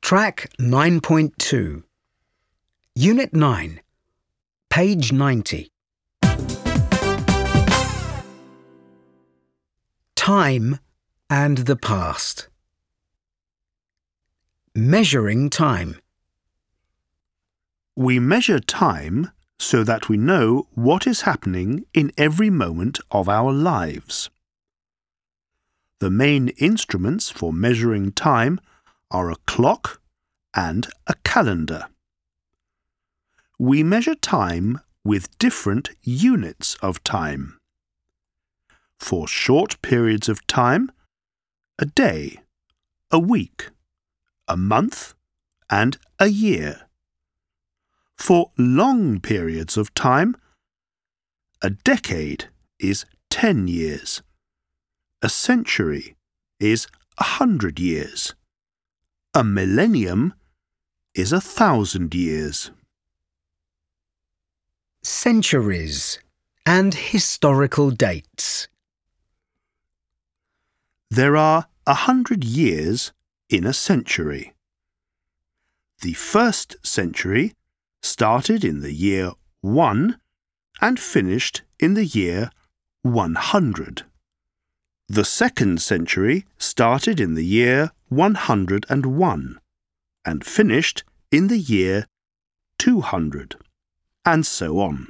Track 9.2 Unit 9 Page 90 Time and the past. Measuring time. We measure time so that we know what is happening in every moment of our lives. The main instruments for measuring time are a clock and a calendar. We measure time with different units of time. For short periods of time, a day, a week, a month, and a year. For long periods of time, a decade is 10 years. A century is 100 years. A millennium is 1,000 years. Centuries and historical dates. There are 100 years in a century. The first century started in the year 1 and finished in the year 100. The second century started in the year 101 and finished in the year 200, and so on.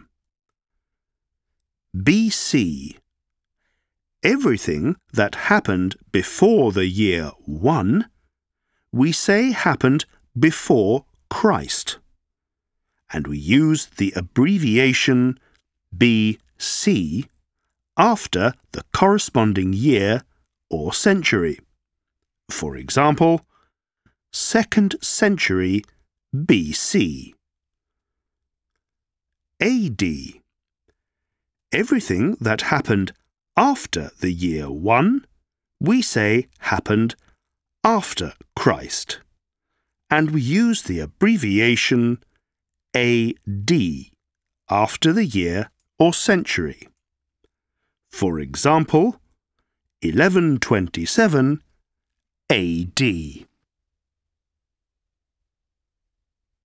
BC. Everything that happened before the year 1, we say happened before Christ, and we use the abbreviation BC after the corresponding year or century. For example, 2nd century BC. AD. Everything that happened after the year 1, we say happened after Christ, and we use the abbreviation AD after the year or century. For example, 1127 AD.